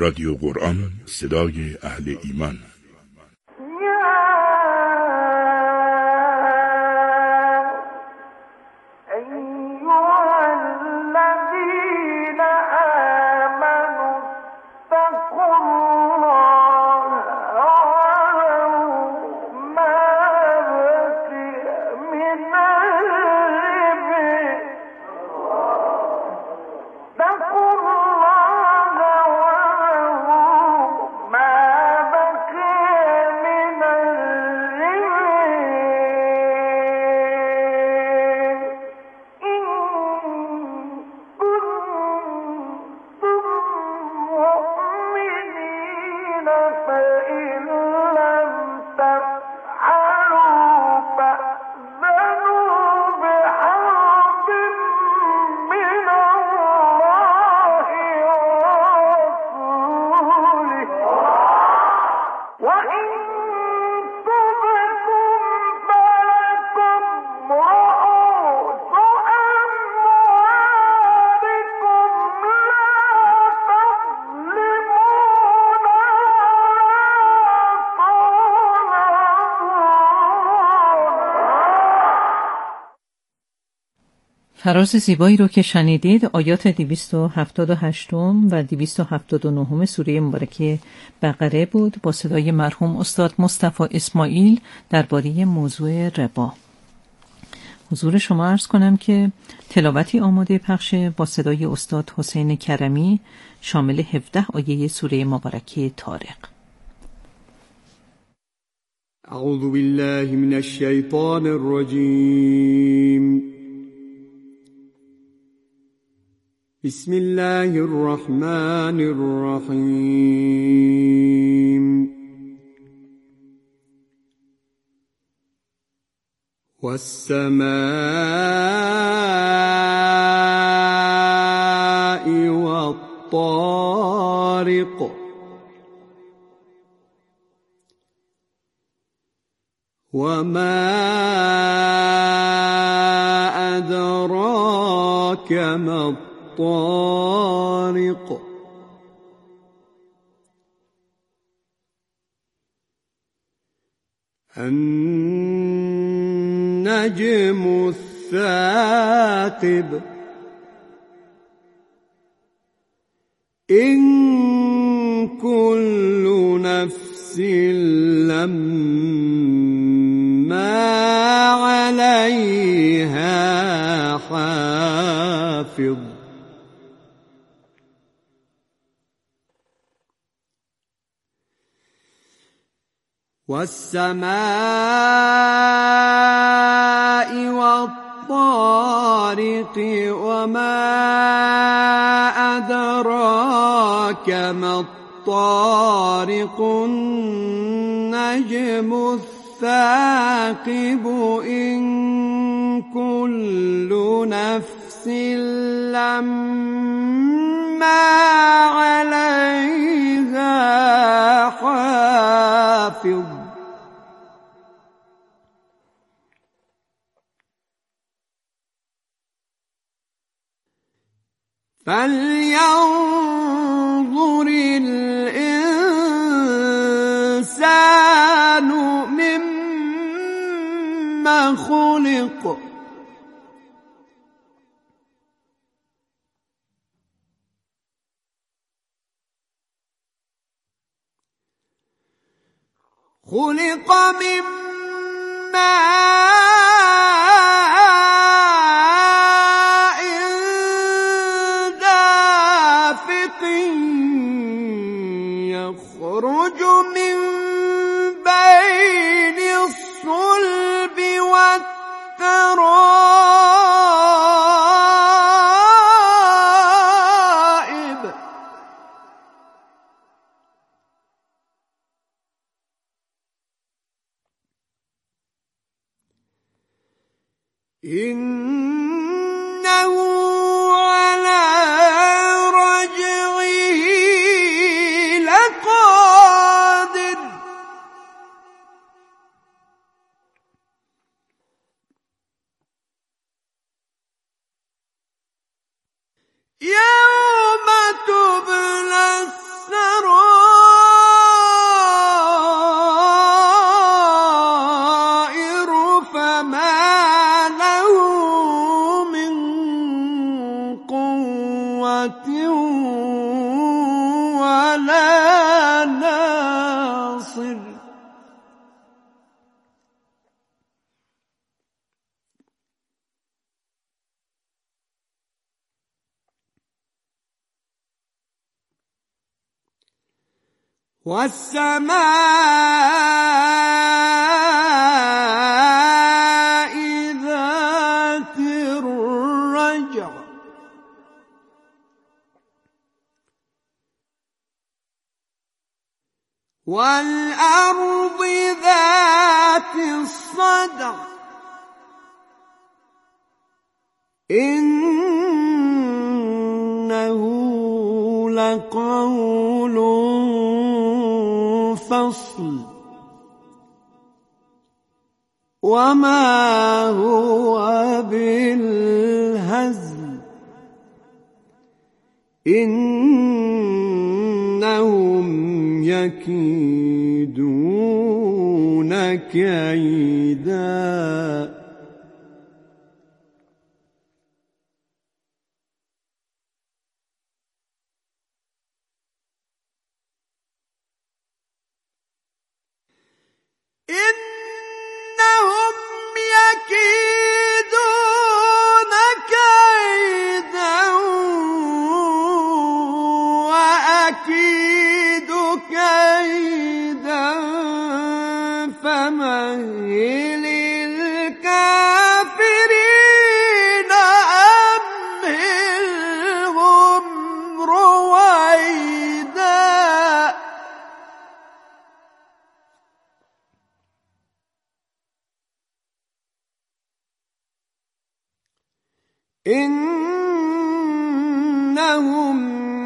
رادیو قرآن، صدای اهل ایمان. فراز زیبایی رو که شنیدید آیات 278 و 279 سوره مبارکه بقره بود با صدای مرحوم استاد مصطفی اسماعیل درباره موضوع ربا. حضور شما عرض کنم که تلاوتی آماده پخش با صدای استاد حسین کرمی شامل 17 آیه سوره مبارکه طارق. اعوذ بالله من الشیطان الرجیم. بسم الله الرحمن الرحیم. والسماء والطارق وما أدراك ما الطارق النجم الثاقب إن كل نفس لما عليها حافظ والسماء والطارق وما أدراك ما الطارق النجم الثاقب إن كل نفس لما عليها حافظ فلينظر الإنسان مما خلق خلق من ماء دافق يخرج من بين الصلب والترائب إنه على رجعه لقادر يوم تبلى السرائر والسماء ذات الرجع والأرض ذات الصدع إنه لقول فصل وما هو بالهزل إنهم يكيدون كيدا إنهم يكيدون كيدا وأكيد كيدا فمهل الكافرين أمهلهم رويدا إنهم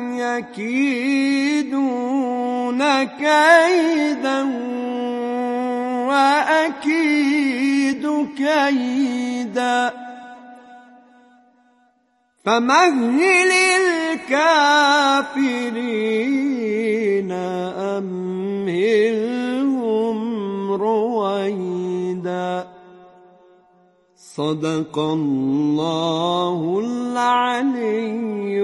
يكيدون كيدا وأكيد كيدا فمهل الكافرين أمهلهم رويدا صدق الله العلي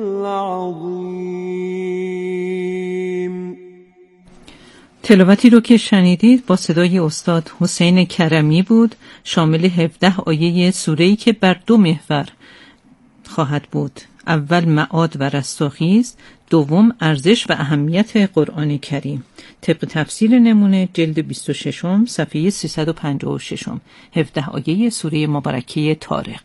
العظیم. تلاوتی رو که شنیدید با صدای استاد حسین کرمی بود، شامل 17 آیه سوره‌ای که بر 2 محور خواهد بود. اول معاد و رستاخیز، دوم ارزش و اهمیت قرآن کریم. طبق تفسیر نمونه جلد 26 صفحه 356، 17 آیه سوره مبارکه طارق.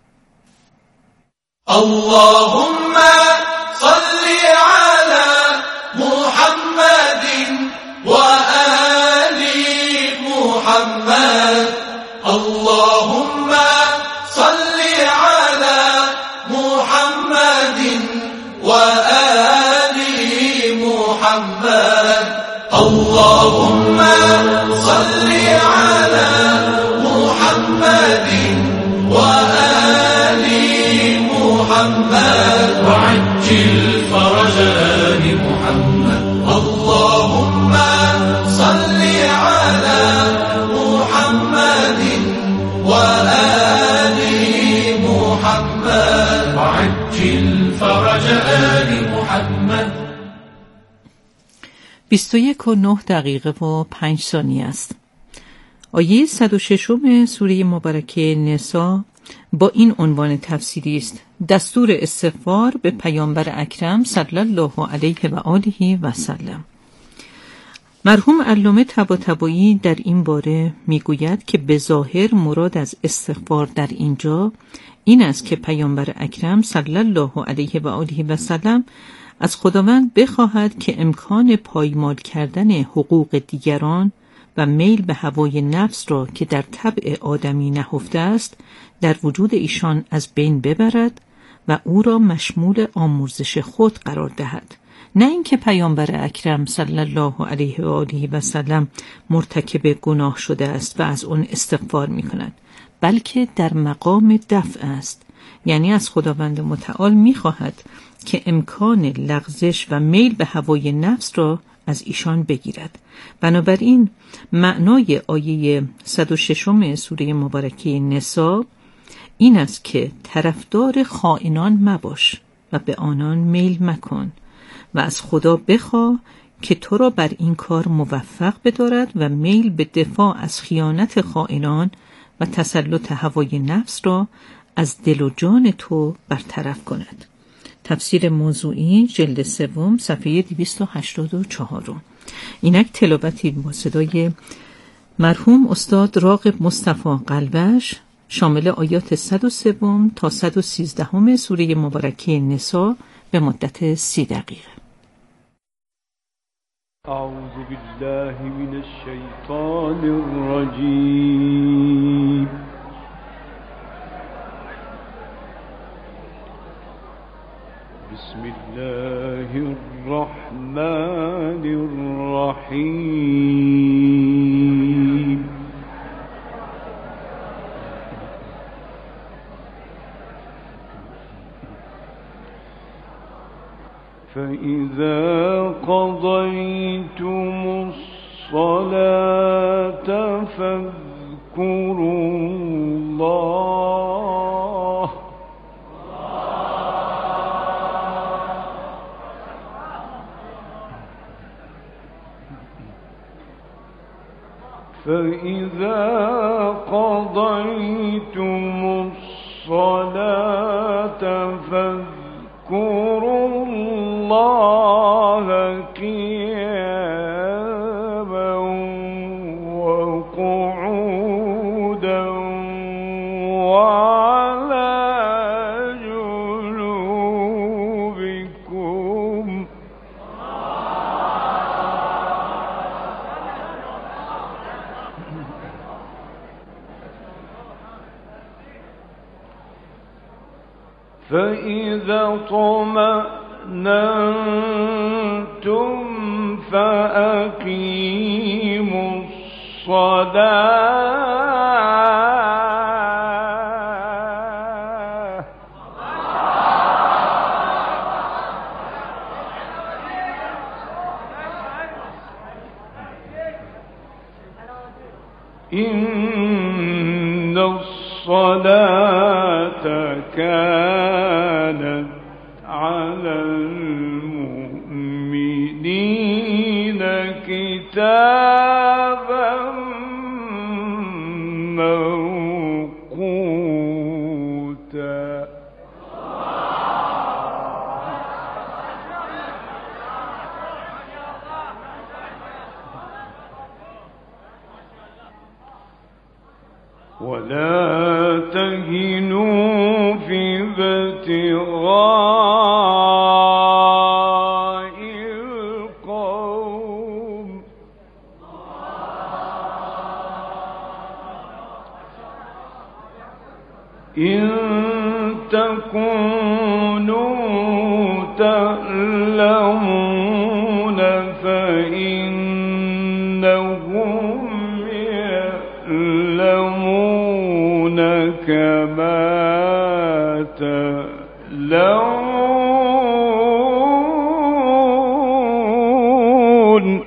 اللهم صل على محمد و آل محمد. اللهم صل على محمد و آل محمد. اللهم صل على محمد و آل محمد وعجل فرج آل محمد. اللهم صل على محمد و آل محمد وعجل فرج آل محمد. 21:09 است. آیه 106 سوره مبارکه نساء با این عنوان تفسیری است: دستور استغفار به پیامبر اکرم صلی الله علیه و آله و سلم. مرحوم علامه طباطبایی در این باره میگوید که به ظاهر مراد از استغفار در اینجا این است که پیامبر اکرم صلی الله علیه و آله و سلم از خداوند بخواهد که امکان پایمال کردن حقوق دیگران و میل به هوای نفس را که در طبع آدمی نهفته است در وجود ایشان از بین ببرد و او را مشمول آمرزش خود قرار دهد، نه اینکه پیامبر اکرم صلی الله علیه و آله و سلم مرتکب گناه شده است و از اون استغفار می کند، بلکه در مقام دفع است، یعنی از خداوند متعال می خواهد که امکان لغزش و میل به هوای نفس را از ایشان بگیرد. بنابراین معنای آیه 106 سوره مبارکه نساء این است که طرفدار خائنان مباش و به آنان میل مکن و از خدا بخواه که تو را بر این کار موفق بدارد و میل به دفاع از خیانت خائنان و تسلط هوای نفس را از دل و جان تو برطرف کند. تفسیر موضوعی جلد 3 صفحه 284. اینک تلاوتی با صدای مرحوم استاد راغب مصطفی قلبش شامل آیات 103 تا 113 سوره مبارکه نساء به مدت 30 دقیقه. اعوذ بالله من الشیطان الرجیم. بسم الله الرحمن الرحیم. فإذا قضيتم الصلاة فاذكروا الله فاذكروا الله قياما وقعودا وعلى جنوبكم. فإذا اطمأننتم فأقيموا الصلاة إن الصلاة كانت على المؤمنين كتابا موقوتا. ولا تهنوا في ابتغاء القوم إن تكونوا تألمون فإنهم يألمون كما تألمون.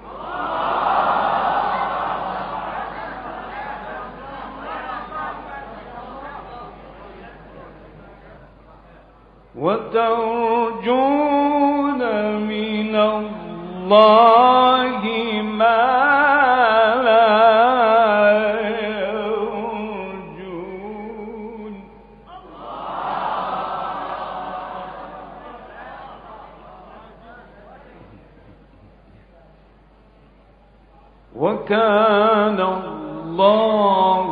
وترجون من الله ما وكان الله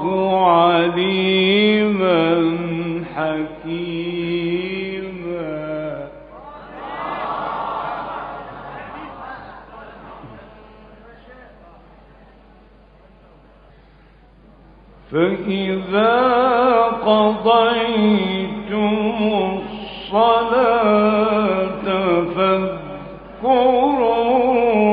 عليما حكيما. فإذا قضيتم الصلاة فاذكروا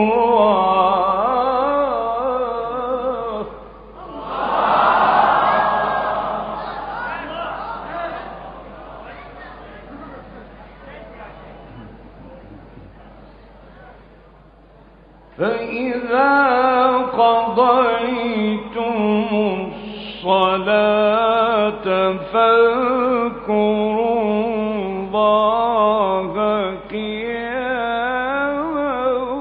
فإذا قضيتم الصلاة فاذكروا الله قياما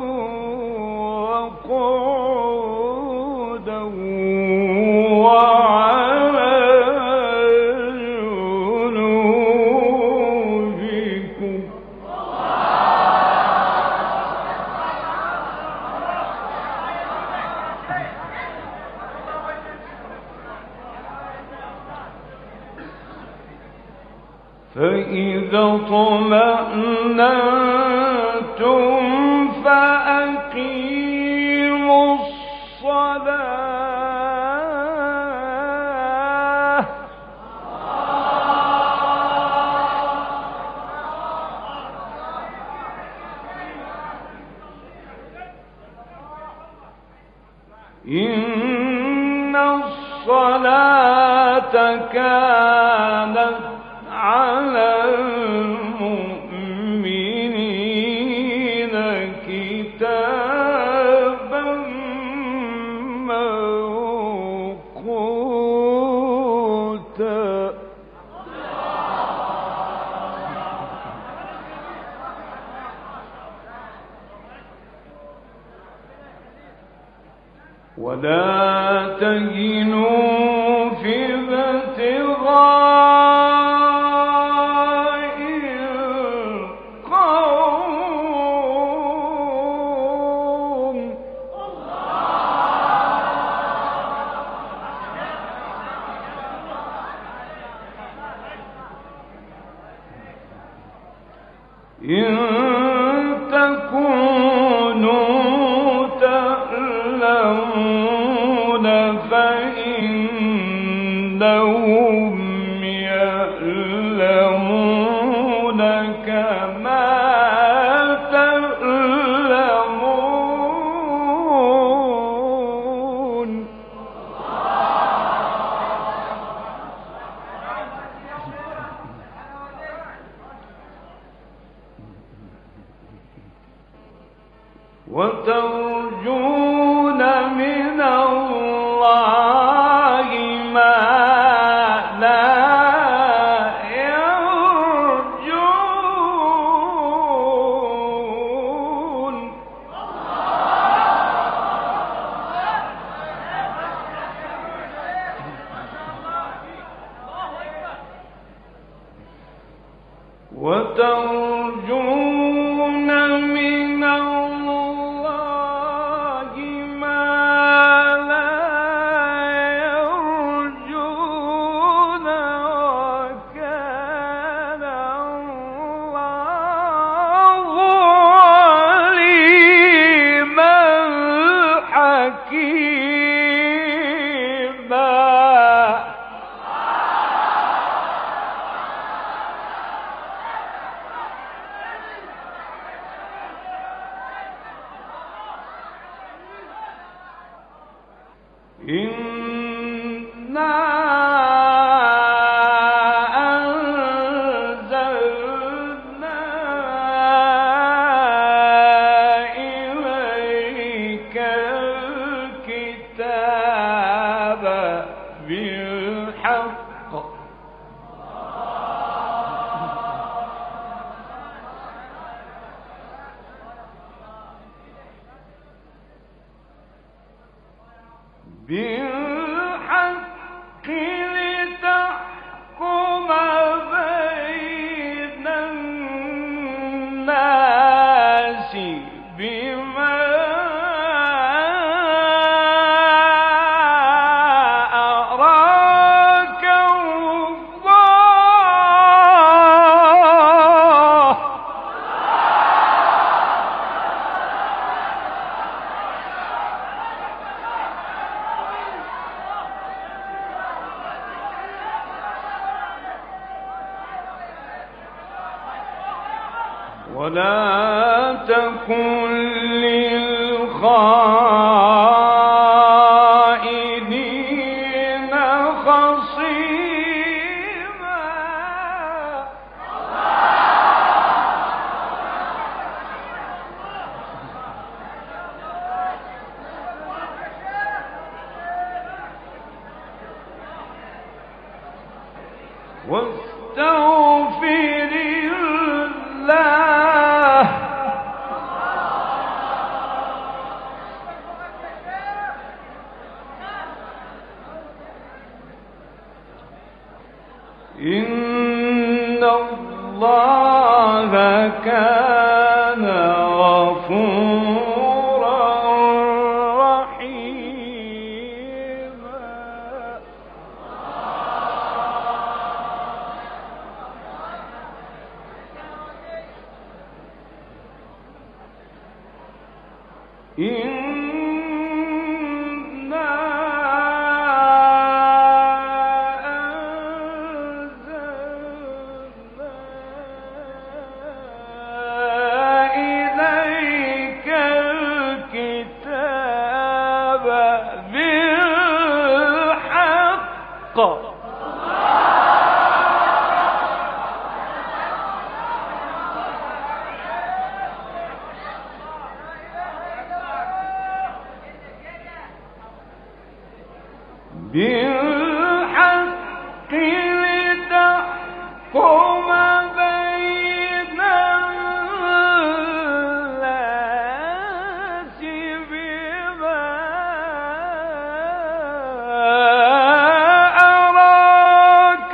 وقعودا وعلى جنوبكم فإذا اطمأننتم فأقيموا الصلاة إن الصلاة كانت على المؤمنين كتابا موقوتا ولا تهنوا في ابتغاء القوم إن تكونوا تعلمون فإنهم يعلمون كما تعلمون وترجون من الله ما لا يرجون وترجون من الله ما لا يرجون وكان الله عليما حكيما إنا أنزلنا إليك الكتاب بالحق لتحكم بين الناس بما أراك الله ولا تكن للخائنين خصيما واستغفر الله إن الله كان غفورا رحيما بالحق لتحكم بين الناس بما أراك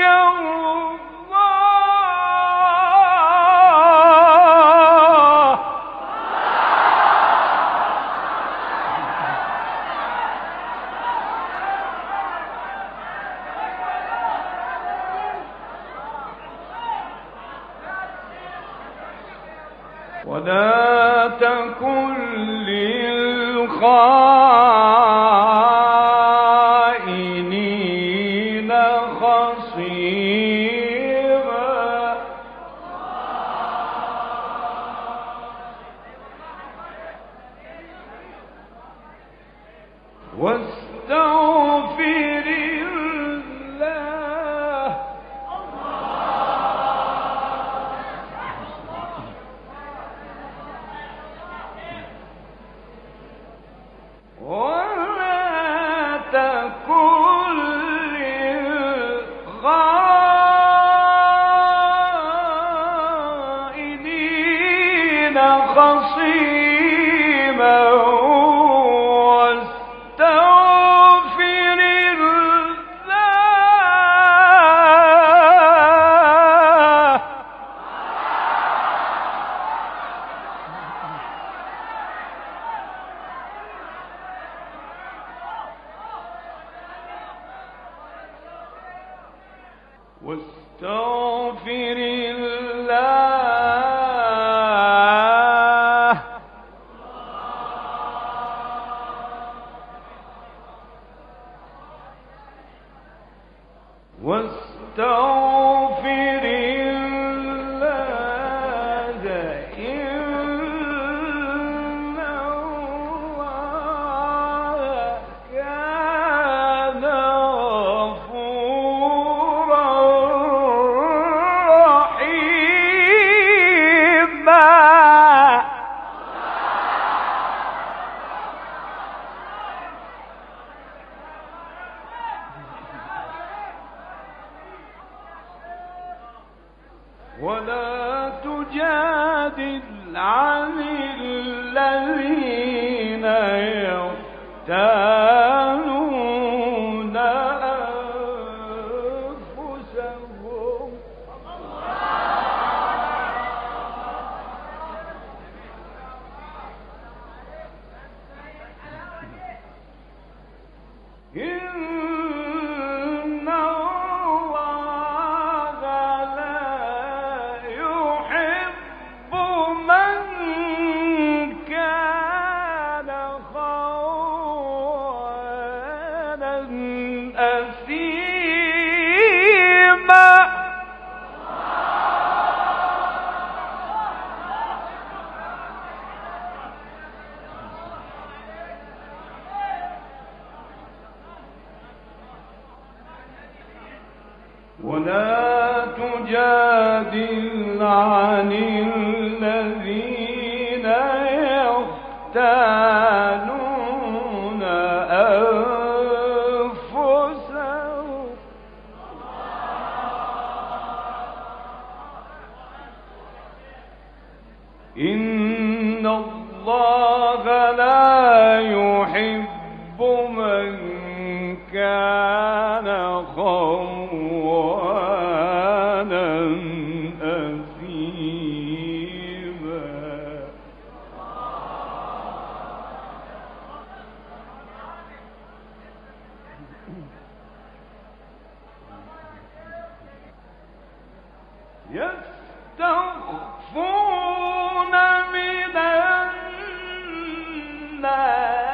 الله. ولا تكن للخائنين خصيما. واستغفر الله. ولا تكن للخائنين خصيما. واستغفر الله. واستغفر الله. واستغفر الله. إن الله كان غفورا رحيما. ولا تجادل عن الذين يختانون أنفسهم. إن الله لا يحب من كان خوانا أثيما. ولا تجادل عن الذين يختانون أنفسهم. إن الله لا يحب من كان خوانا أثيما. يستخفون من الناس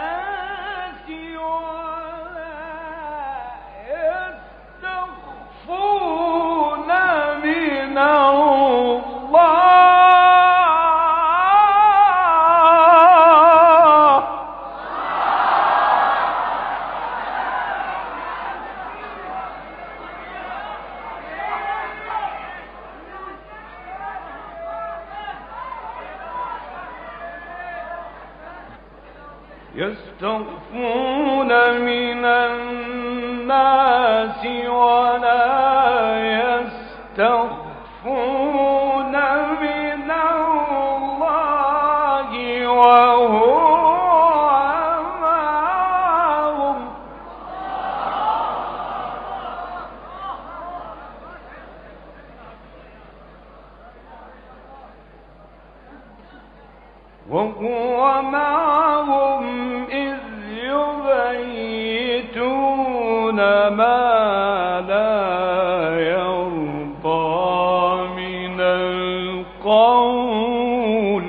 يستخفون من الناس ولا يستخفون من الله وهو معهم إذ يبيتون ما لا يرضى من القول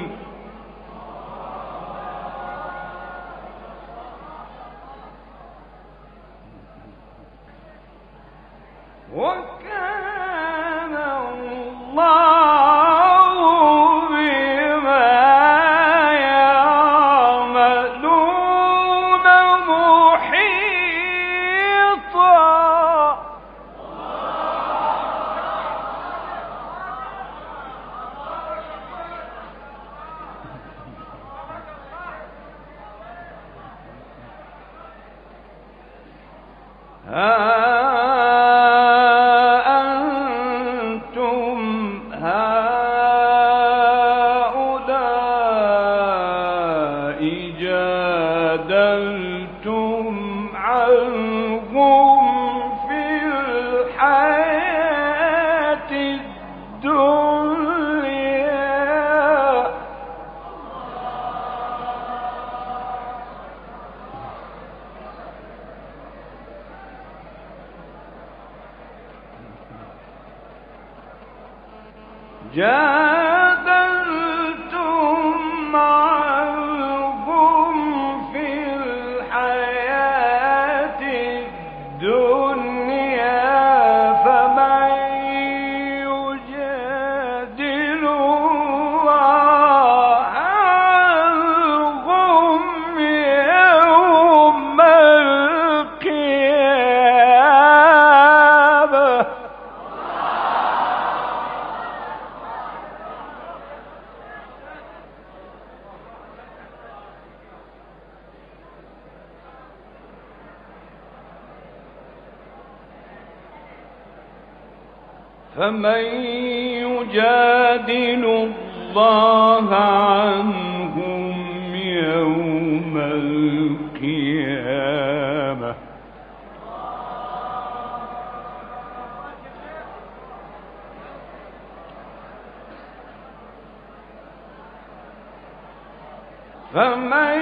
وكان الله بما يعملون محيطا أنتم هؤلاء جادلتم عنهم في الحياة الدنيا جادلتم عنهم في الحياة الدنيا فمن يجادل الله عنهم يوم القيامة فمن يجادل الله عنهم يوم القيامة فمن